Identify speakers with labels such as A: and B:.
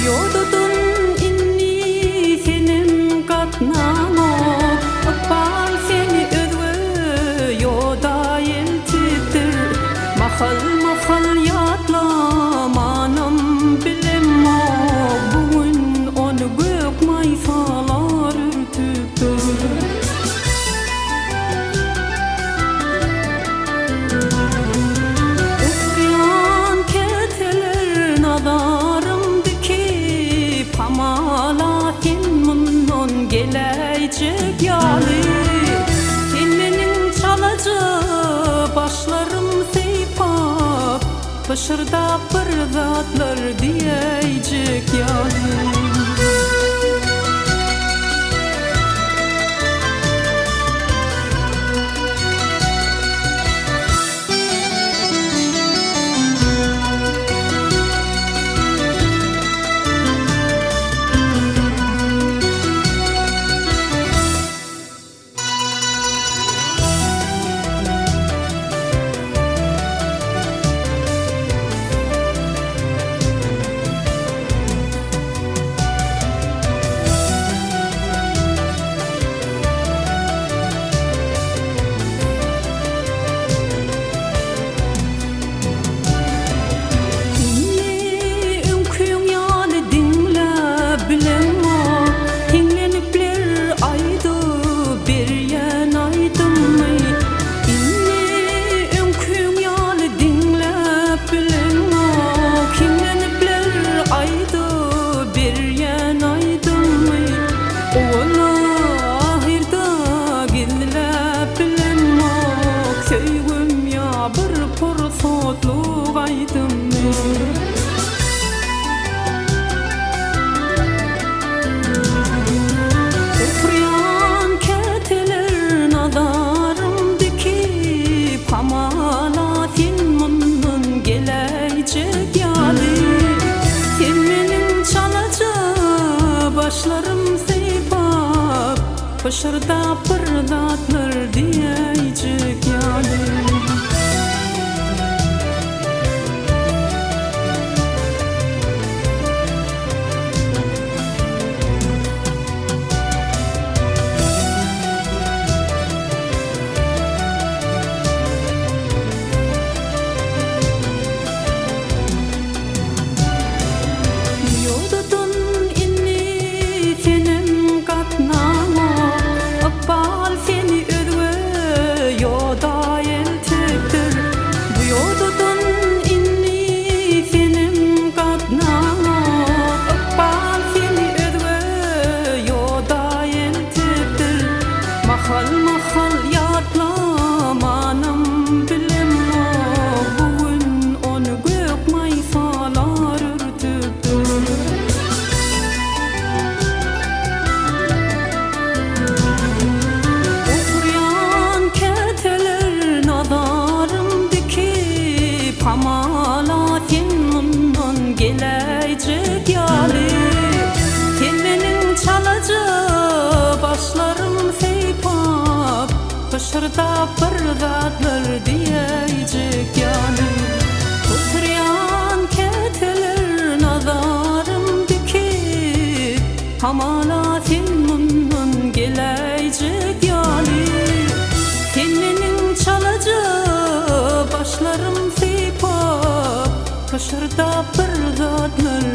A: Yodudun inni senim katnamok Akbal seni özgü yoda yeltiptir Mahal mahal yatlamanım bilemok Bugün onu gök maysalar ürtüptür Üfriyan keteler nadarım dikip Hamalatin munnon geleyecek yali Sen menin çalacı başlarım seypap Pışırda bir zatlar diyecek yali Üfriyan keteler nadarım dikip Hamalatin munnon geleyecek yali Sen menin çalacı başlarım seypap Pışırda bir zatlar diyecek yali Mahal mahal yatlamanım bilemok Bugün onu gök maysalar ürtüptür Üfriyan keteler nadarım dikip Hamalatin munnon geleyecek yali Sen menin çalacı başlarım Pışırda bir zatlar diyecek yani Üfriyan keteler nadarım dikip Hamalatin munnon geleyecek yani Sen menin çalacı başlarım seypap Pışırda bir zatlar